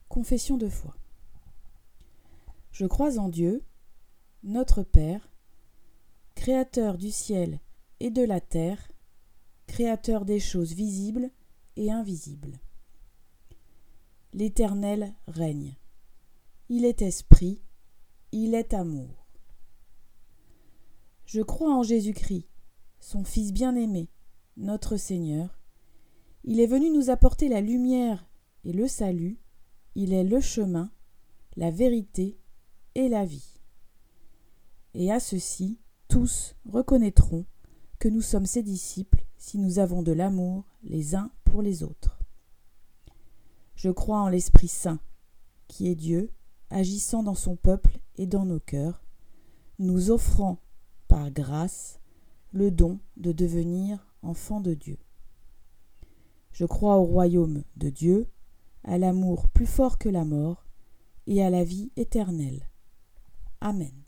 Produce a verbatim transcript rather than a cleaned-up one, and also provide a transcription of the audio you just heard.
Confession de foi. Je crois en Dieu, notre Père, Créateur du ciel et de la terre, Créateur des choses visibles et invisibles. L'Éternel règne. Il est esprit, il est amour. Je crois en Jésus-Christ, son Fils bien-aimé, notre Seigneur. Il est venu nous apporter la lumière et le salut. Il est le chemin, la vérité et la vie. Et à ceci, tous reconnaîtront que nous sommes ses disciples si nous avons de l'amour les uns pour les autres. Je crois en l'Esprit Saint, qui est Dieu, agissant dans son peuple et dans nos cœurs, nous offrant, par grâce, le don de devenir enfants de Dieu. Je crois au royaume de Dieu, à l'amour plus fort que la mort et à la vie éternelle. Amen.